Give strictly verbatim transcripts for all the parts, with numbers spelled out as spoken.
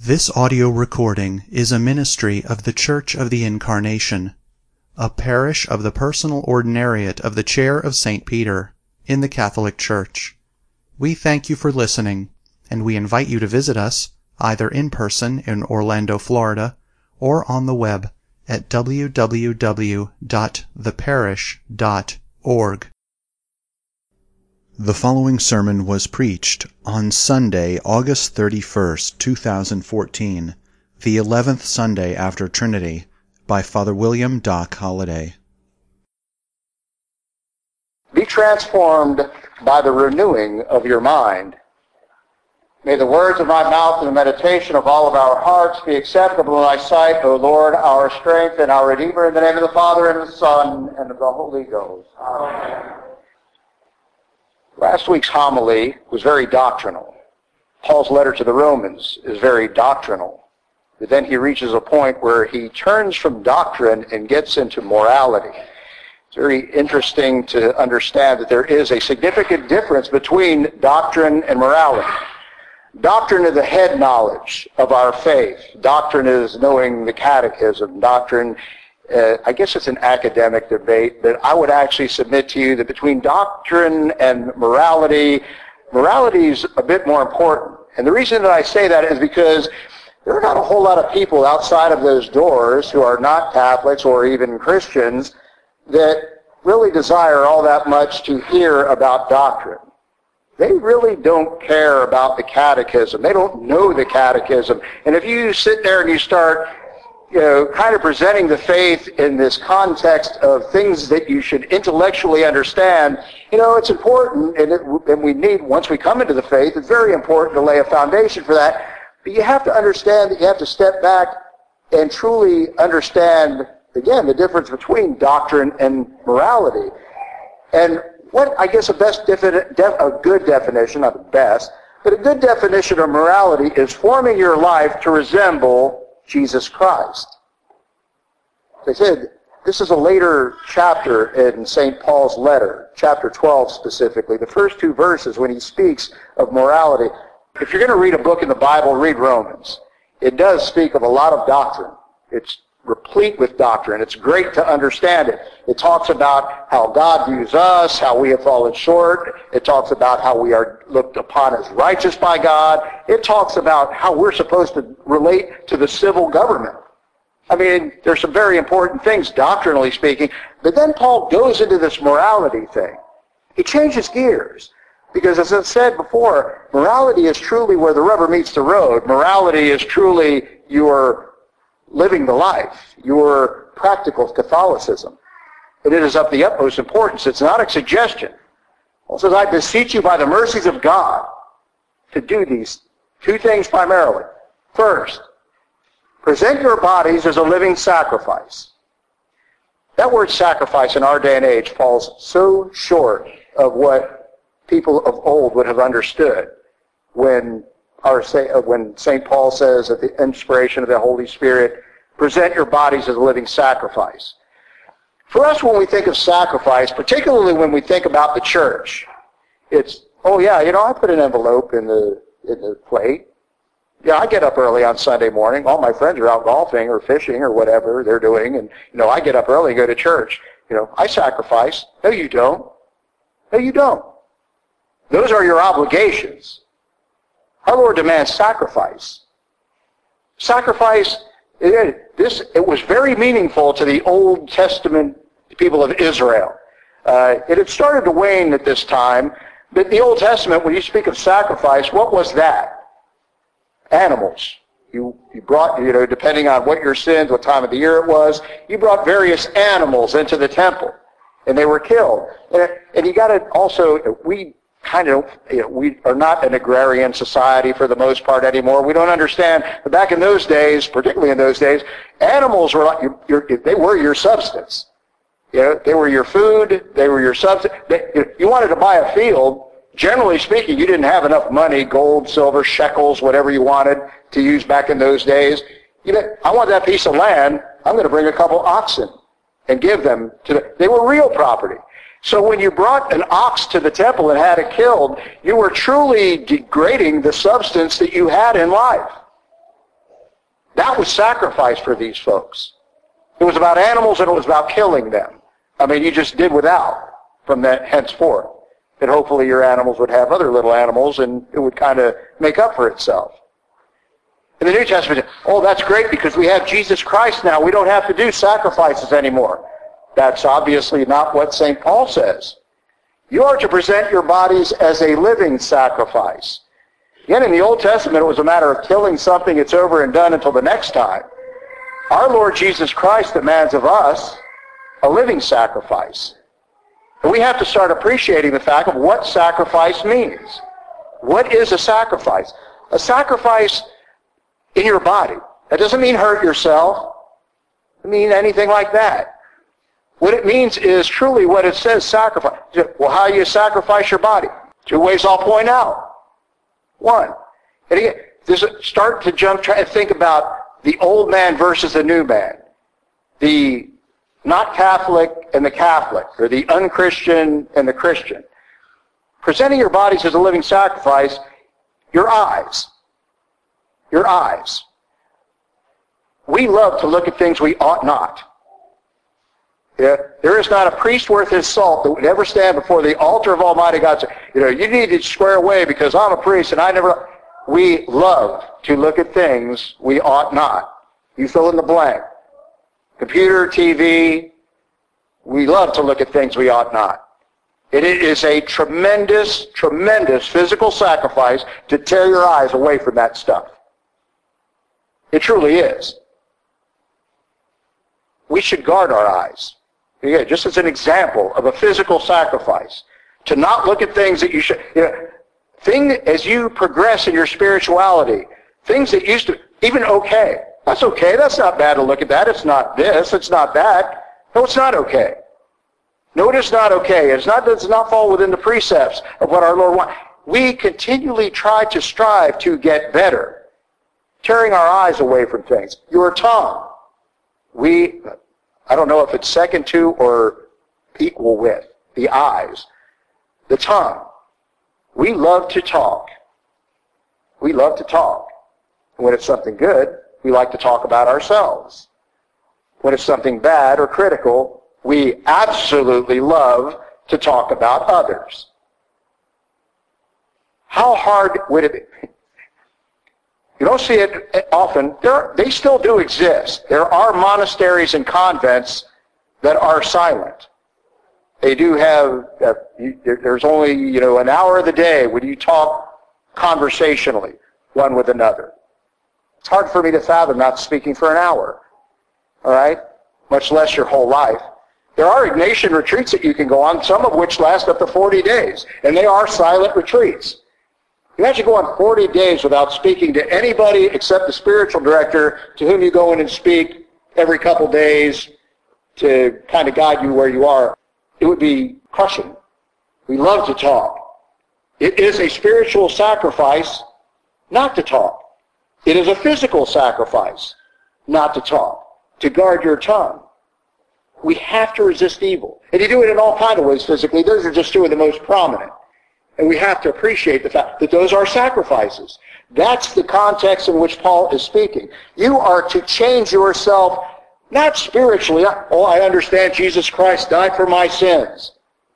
This audio recording is a ministry of the Church of the Incarnation, a parish of the Personal Ordinariate of the Chair of Saint Peter, in the Catholic Church. We thank you for listening, and we invite you to visit us, either in person in Orlando, Florida, or on the web at w w w dot the parish dot org. The following sermon was preached on Sunday, August thirty-first, two thousand fourteen, the eleventh Sunday after Trinity, by Father William Doc Holliday. Be transformed by the renewing of your mind. May the words of my mouth and the meditation of all of our hearts be acceptable in thy sight, O Lord, our strength and our Redeemer, in the name of the Father, and of the Son, and of the Holy Ghost. Amen. Last week's homily was very doctrinal. Paul's letter to the Romans is very doctrinal. But then he reaches a point where he turns from doctrine and gets into morality. It's very interesting to understand that there is a significant difference between doctrine and morality. Doctrine is the head knowledge of our faith. Doctrine is knowing the catechism. Doctrine, uh, I guess it's an academic debate, but I would actually submit to you that between doctrine and morality, morality is a bit more important. And the reason that I say that is because there are not a whole lot of people outside of those doors who are not Catholics or even Christians that really desire all that much to hear about doctrine. They really don't care about the catechism. They don't know the catechism. And if you sit there and you start, you know, kind of presenting the faith in this context of things that you should intellectually understand, you know, it's important, and, it, and we need, once we come into the faith, it's very important to lay a foundation for that. But you have to understand that you have to step back and truly understand, again, the difference between doctrine and morality. And what, I guess, a best defi- def- a good definition, not the best, but a good definition of morality is forming your life to resemble Jesus Christ. They said, this is a later chapter in Saint Paul's letter, chapter twelve specifically, the first two verses when he speaks of morality. If you're going to read a book in the Bible, read Romans. It does speak of a lot of doctrine. It's replete with doctrine. It's great to understand it. It talks about how God views us, how we have fallen short. It talks about how we are looked upon as righteous by God. It talks about how we're supposed to relate to the civil government. I mean, there's some very important things, doctrinally speaking. But then Paul goes into this morality thing. He changes gears. Because as I said before, morality is truly where the rubber meets the road. Morality is truly your living the life, your practical Catholicism. And it is of the utmost importance. It's not a suggestion. Paul says, I beseech you by the mercies of God to do these two things primarily. First, present your bodies as a living sacrifice. That word sacrifice in our day and age falls so short of what people of old would have understood when Our, when Saint Paul says at the inspiration of the Holy Spirit, present your bodies as a living sacrifice. For us, when we think of sacrifice, particularly when we think about the church, it's, oh yeah, you know, I put an envelope in the in the plate. Yeah, I get up early on Sunday morning. All my friends are out golfing or fishing or whatever they're doing, and, you know, I get up early and go to church. You know, I sacrifice. No, you don't. No, you don't. Those are your obligations. Our Lord demands sacrifice. Sacrifice, it, this, it was very meaningful to the Old Testament people of Israel. Uh, it had started to wane at this time, but the Old Testament, when you speak of sacrifice, what was that? Animals. You, you brought, you know, depending on what your sins, what time of the year it was, you brought various animals into the temple, and they were killed. And, and you got to also, we kind of, you know, we are not an agrarian society for the most part anymore. We don't understand. But back in those days, particularly in those days, animals were like, your, your, they were your substance. You know, they were your food. They were your substance. They, you wanted to buy a field. Generally speaking, you didn't have enough money, gold, silver, shekels, whatever you wanted to use back in those days. You know, I want that piece of land. I'm going to bring a couple oxen and give them to the, they were real property. So when you brought an ox to the temple and had it killed, you were truly degrading the substance that you had in life. That was sacrifice for these folks. It was about animals and it was about killing them. I mean, you just did without from that henceforth. And hopefully your animals would have other little animals and it would kind of make up for itself. In the New Testament, oh, that's great because we have Jesus Christ now. We don't have to do sacrifices anymore. That's obviously not what Saint Paul says. You are to present your bodies as a living sacrifice. Again, in the Old Testament, it was a matter of killing something, it's over and done until the next time. Our Lord Jesus Christ demands of us a living sacrifice. And we have to start appreciating the fact of what sacrifice means. What is a sacrifice? A sacrifice in your body. That doesn't mean hurt yourself. It doesn't mean anything like that. What it means is truly what it says, sacrifice. Well, how do you sacrifice your body? Two ways I'll point out. One. And again, this, start to jump, try to think about the old man versus the new man. The not Catholic and the Catholic, or the unchristian and the Christian. Presenting your bodies as a living sacrifice, your eyes. Your eyes. We love to look at things we ought not. Yeah, there is not a priest worth his salt that would ever stand before the altar of Almighty God and say, you know, you need to square away because I'm a priest and I never... We love to look at things we ought not. You fill in the blank. Computer, T V, we love to look at things we ought not. It is a tremendous, tremendous physical sacrifice to tear your eyes away from that stuff. It truly is. We should guard our eyes. Yeah, just as an example of a physical sacrifice. To not look at things that you should... You know, thing, as you progress in your spirituality, things that used to... Even okay. That's okay. That's not bad to look at that. It's not this. It's not that. No, it's not okay. No, it is not okay. It's not, it does not fall within the precepts of what our Lord wants. We continually try to strive to get better, tearing our eyes away from things. Your tongue. We, I don't know if it's second to or equal with the eyes. The tongue. We love to talk. We love to talk. When it's something good, we like to talk about ourselves. When it's something bad or critical, we absolutely love to talk about others. How hard would it be? You don't see it often. There, they still do exist. There are monasteries and convents that are silent. They do have, uh, you, there's only, you know, an hour of the day when you talk conversationally, one with another. It's hard for me to fathom not speaking for an hour, all right? Much less your whole life. There are Ignatian retreats that you can go on, some of which last up to forty days, and they are silent retreats. You actually go on forty days without speaking to anybody except the spiritual director to whom you go in and speak every couple days to kind of guide you where you are. It would be crushing. We love to talk. It is a spiritual sacrifice not to talk. It is a physical sacrifice not to talk, to guard your tongue. We have to resist evil. And you do it in all kinds of ways physically. Those are just two of the most prominent. And we have to appreciate the fact that those are sacrifices. That's the context in which Paul is speaking. You are to change yourself, not spiritually. Oh, I understand Jesus Christ died for my sins.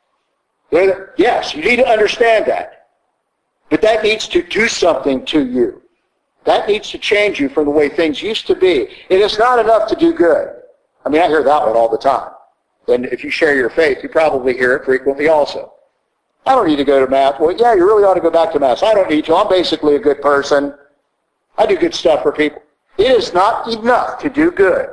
Yes, you need to understand that. But that needs to do something to you. That needs to change you from the way things used to be. It is not enough to do good. I mean, I hear that one all the time. And if you share your faith, you probably hear it frequently also. I don't need to go to Mass. Well, yeah, you really ought to go back to Mass. I don't need to. I'm basically a good person. I do good stuff for people. It is not enough to do good.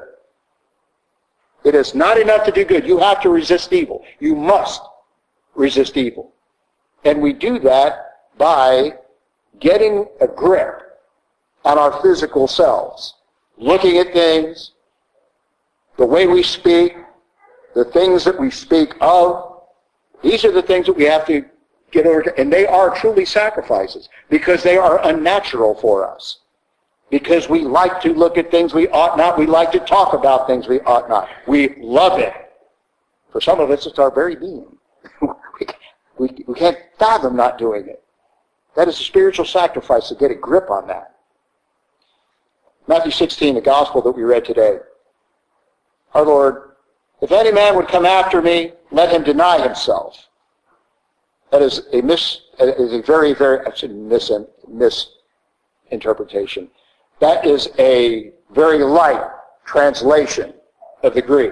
It is not enough to do good. You have to resist evil. You must resist evil. And we do that by getting a grip on our physical selves. Looking at things, the way we speak, the things that we speak of. These are the things that we have to get over to, and they are truly sacrifices because they are unnatural for us. Because we like to look at things we ought not. We like to talk about things we ought not. We love it. For some of us, it's our very being. we, we, we can't fathom not doing it. That is a spiritual sacrifice to get a grip on that. Matthew sixteen, the gospel that we read today. Our Lord, if any man would come after me, let him deny himself. That is a mis, is a very, very, actually mis, misinterpretation. That is a very light translation of the Greek.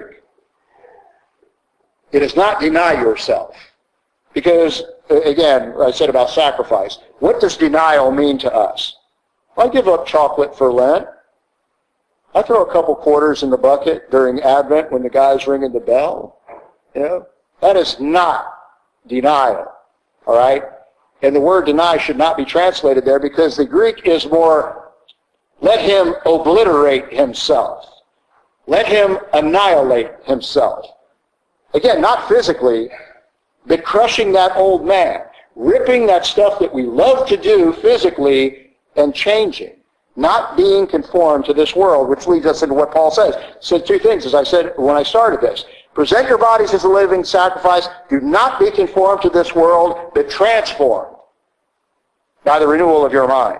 It is not deny yourself. Because, again, I said about sacrifice. What does denial mean to us? I give up chocolate for Lent. I throw a couple quarters in the bucket during Advent when the guy's ringing the bell. You know, that is not denial. All right? And the word deny should not be translated there because the Greek is more, let him obliterate himself. Let him annihilate himself. Again, not physically, but crushing that old man, ripping that stuff that we love to do physically and changing, not being conformed to this world, which leads us into what Paul says. So two things, as I said when I started this. Present your bodies as a living sacrifice. Do not be conformed to this world, but transformed by the renewal of your mind.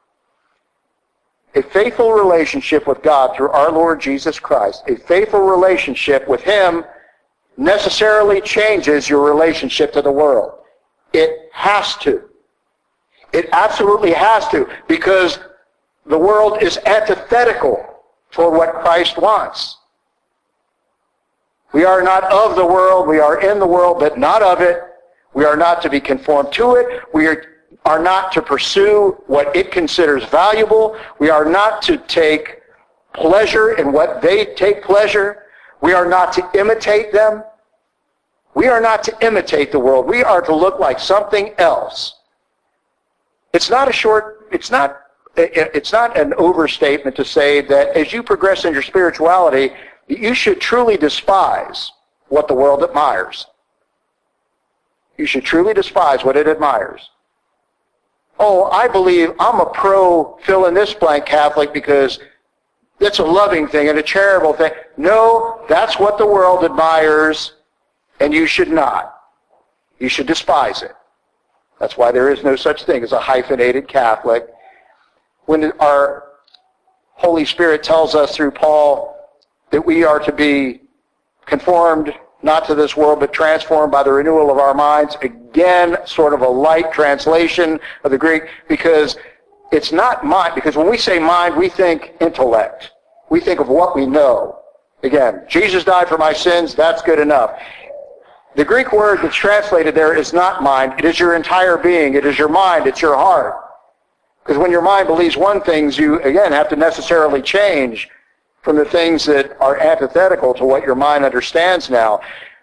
A faithful relationship with God through our Lord Jesus Christ, a faithful relationship with Him necessarily changes your relationship to the world. It has to. It absolutely has to, because the world is antithetical toward what Christ wants. We are not of the world, we are in the world, but not of it. We are not to be conformed to it. We are, are not to pursue what it considers valuable. We are not to take pleasure in what they take pleasure. We are not to imitate them. We are not to imitate the world. We are to look like something else. It's not a short, it's not, it's not an overstatement to say that as you progress in your spirituality, you should truly despise what the world admires. You should truly despise what it admires. Oh, I believe I'm a pro fill in this blank Catholic because it's a loving thing and a charitable thing. No, that's what the world admires, and you should not. You should despise it. That's why there is no such thing as a hyphenated Catholic. When our Holy Spirit tells us through Paul that we are to be conformed not to this world, but transformed by the renewal of our minds. Again, sort of a light translation of the Greek, because it's not mind, because when we say mind, we think intellect. We think of what we know. Again, Jesus died for my sins, that's good enough. The Greek word that's translated there is not mind, it is your entire being, it is your mind, it's your heart. Because when your mind believes one thing, you, again, have to necessarily change from the things that are antithetical to what your mind understands now.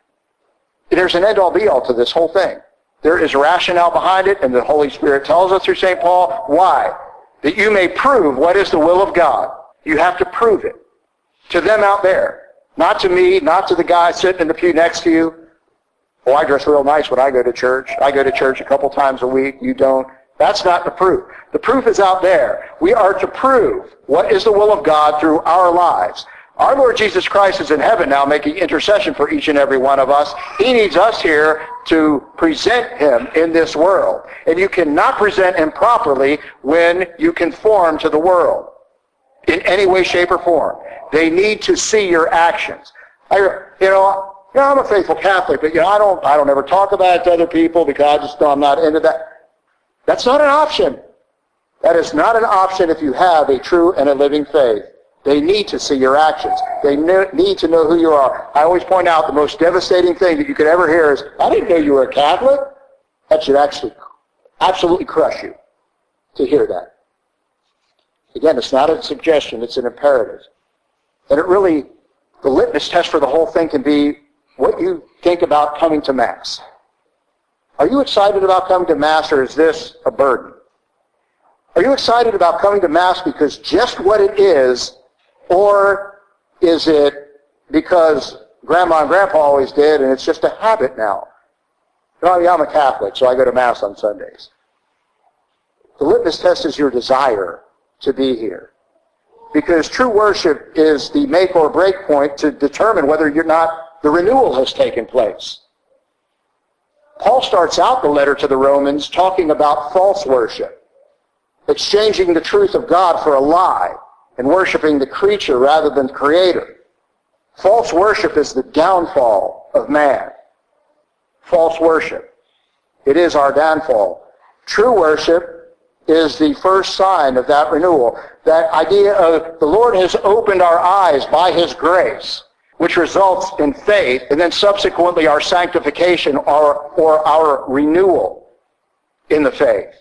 There's an end-all be-all to this whole thing. There is rationale behind it, and the Holy Spirit tells us through Saint Paul, why? That you may prove what is the will of God. You have to prove it. To them out there. Not to me, not to the guy sitting in the pew next to you. Oh, I dress real nice when I go to church. I go to church a couple times a week. You don't. That's not the proof. The proof is out there. We are to prove what is the will of God through our lives. Our Lord Jesus Christ is in heaven now making intercession for each and every one of us. He needs us here to present Him in this world. And you cannot present Him properly when you conform to the world in any way, shape, or form. They need to see your actions. I, you know, you know, I'm a faithful Catholic, but you know, I don't, I don't ever talk about it to other people because I just know I'm not into that. That's not an option. That is not an option if you have a true and a living faith. They need to see your actions. They need to know who you are. I always point out the most devastating thing that you could ever hear is, I didn't know you were a Catholic. That should actually absolutely crush you to hear that. Again, it's not a suggestion, it's an imperative. And it really, the litmus test for the whole thing can be what you think about coming to Mass. Are you excited about coming to Mass, or is this a burden? Are you excited about coming to Mass because just what it is, or is it because Grandma and Grandpa always did and it's just a habit now? You know, I'm a Catholic, so I go to Mass on Sundays. The litmus test is your desire to be here. Because true worship is the make or break point to determine whether you're not, the renewal has taken place. Paul starts out the letter to the Romans talking about false worship, exchanging the truth of God for a lie. and worshiping the creature rather than the Creator. False worship is the downfall of man. False worship. It is our downfall. True worship is the first sign of that renewal. That idea of the Lord has opened our eyes by His grace, which results in faith, and then subsequently our sanctification or, or our renewal in the faith.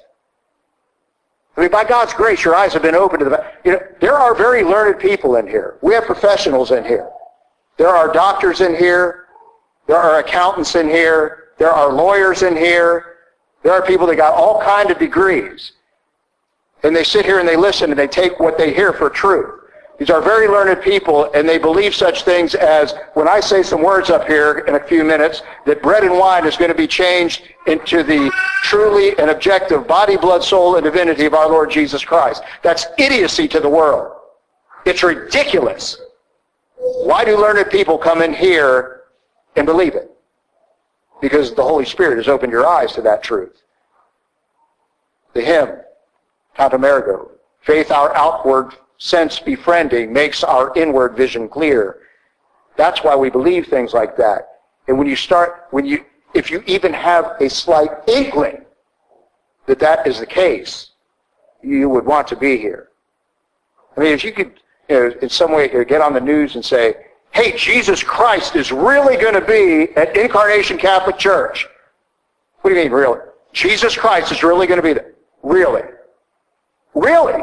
I mean, by God's grace, your eyes have been opened to the... You know, there are very learned people in here. We have professionals in here. There are doctors in here. There are accountants in here. There are lawyers in here. There are people that got all kinds of degrees. And they sit here and they listen and they take what they hear for truth. These are very learned people, and they believe such things as, when I say some words up here in a few minutes, that bread and wine is going to be changed into the truly and objective body, blood, soul, and divinity of our Lord Jesus Christ. That's idiocy to the world. It's ridiculous. Why do learned people come in here and believe it? Because the Holy Spirit has opened your eyes to that truth. The hymn, Tantum Ergo, faith our outward sense befriending makes our inward vision clear. That's why we believe things like that. And when you start, when you, if you even have a slight inkling that that is the case, you would want to be here. I mean, if you could, you know, in some way get on the news and say, hey, Jesus Christ is really going to be at Incarnation Catholic Church. What do you mean, really? Jesus Christ is really going to be there. Really? Really?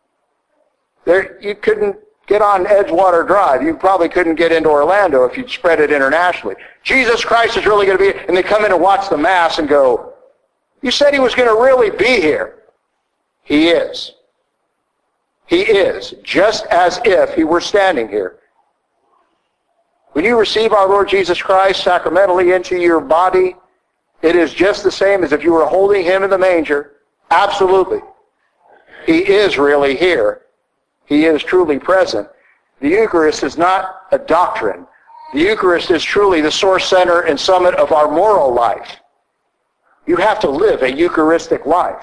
There, you couldn't get on Edgewater Drive. You probably couldn't get into Orlando if you'd spread it internationally. Jesus Christ is really going to be here. And they come in and watch the Mass and go, you said He was going to really be here. He is. He is, just as if He were standing here. When you receive our Lord Jesus Christ sacramentally into your body, it is just the same as if you were holding Him in the manger. Absolutely. He is really here. He is truly present. The Eucharist is not a doctrine. The Eucharist is truly the source, center, and summit of our moral life. You have to live a Eucharistic life.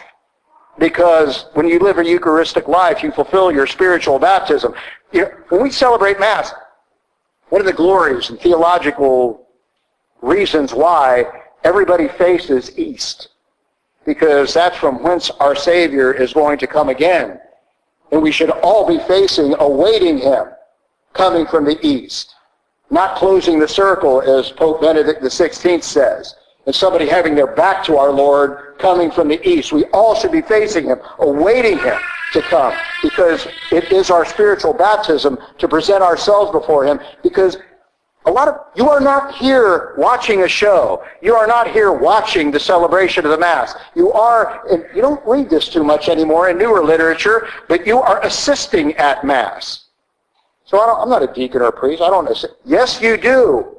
Because when you live a Eucharistic life, you fulfill your spiritual baptism. You know, when we celebrate Mass, one of the glories and theological reasons why everybody faces east, because that's from whence our Savior is going to come again. And we should all be facing, awaiting Him, coming from the east. Not closing the circle, as Pope Benedict the sixteenth says, and somebody having their back to our Lord coming from the east. We all should be facing Him, awaiting Him to come, because it is our spiritual baptism to present ourselves before Him, because a lot of, you are not here watching a show. You are not here watching the celebration of the Mass. You are, and you don't read this too much anymore in newer literature, but you are assisting at Mass. So I don't, I'm not a deacon or a priest. I don't assist. Yes, you do.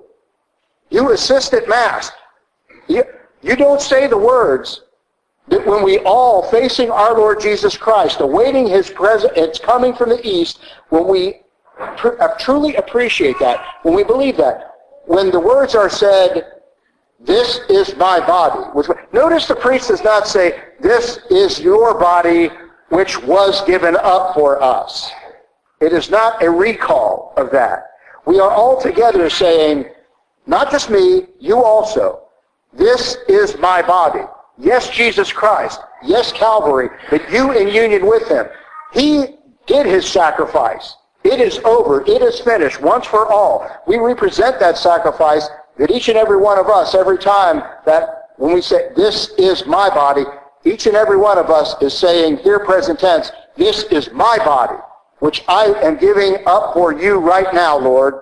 You assist at Mass. You, you don't say the words that when we all, facing our Lord Jesus Christ, awaiting His presence, it's coming from the east, when we tr- truly appreciate that, when we believe that, when the words are said, this is my body. Which, notice the priest does not say, this is your body which was given up for us. It is not a recall of that. We are all together saying, not just me, you also. This is my body. Yes, Jesus Christ. Yes, Calvary. But you in union with Him. He did His sacrifice. It is over. It is finished once for all. We represent that sacrifice that each and every one of us, every time that when we say, this is my body, each and every one of us is saying, here present tense, this is my body, which I am giving up for you right now, Lord.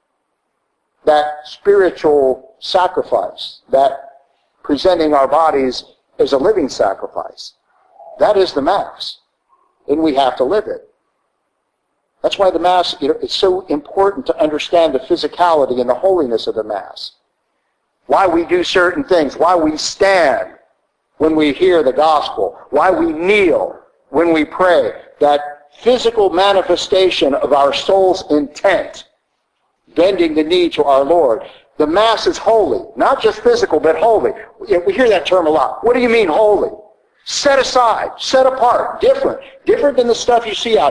That spiritual sacrifice, that presenting our bodies as a living sacrifice. That is the Mass. And we have to live it. That's why the Mass, you know, it's so important to understand the physicality and the holiness of the Mass. Why we do certain things. Why we stand when we hear the gospel. Why we kneel when we pray. That physical manifestation of our soul's intent, bending the knee to our Lord. The Mass is holy. Not just physical, but holy. We hear that term a lot. What do you mean holy? Set aside, set apart, different. Different than the stuff you see out here.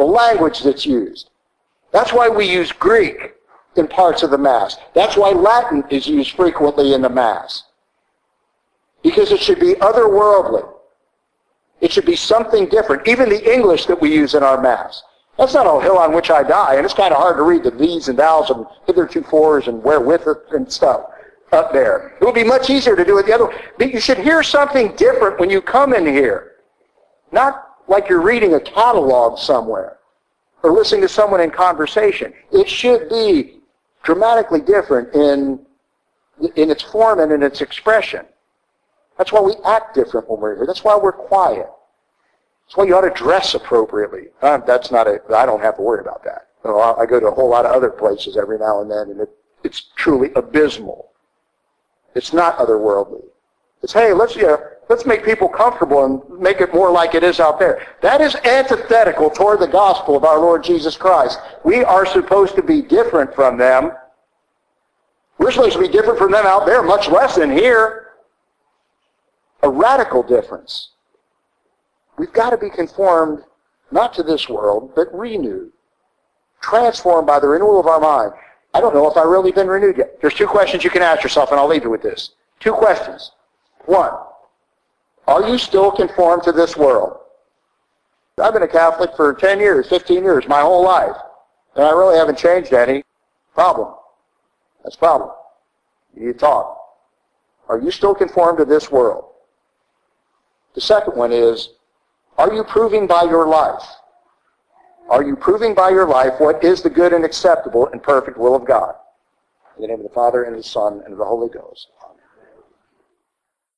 the language that's used. That's why we use Greek in parts of the Mass. That's why Latin is used frequently in the Mass. Because it should be otherworldly. It should be something different. Even the English that we use in our Mass. That's not a hill on which I die, and it's kind of hard to read the these and thous and hitherto fors and wherewith it and stuff up there. It would be much easier to do it the other way. But you should hear something different when you come in here. Not like you're reading a catalog somewhere or listening to someone in conversation. It should be dramatically different in, in its form and in its expression. That's why we act different when we're here. That's why we're quiet. That's why you ought to dress appropriately. Uh, that's not a, I don't have to worry about that. You know, I go to a whole lot of other places every now and then, and it, it's truly abysmal. It's not otherworldly. It's, hey, let's, you know, let's make people comfortable and make it more like it is out there. That is antithetical toward the gospel of our Lord Jesus Christ. We are supposed to be different from them. We're supposed to be different from them out there, much less than here. A radical difference. We've got to be conformed, not to this world, but renewed. Transformed by the renewal of our mind. I don't know if I've really been renewed yet. There's two questions you can ask yourself, and I'll leave you with this. Two questions. One, are you still conformed to this world? I've been a Catholic for ten years, fifteen years, my whole life, and I really haven't changed any. Problem. That's a problem. You need to talk. Are you still conformed to this world? The second one is, are you proving by your life? Are you proving by your life what is the good and acceptable and perfect will of God? In the name of the Father, and of the Son, and of the Holy Ghost. Amen.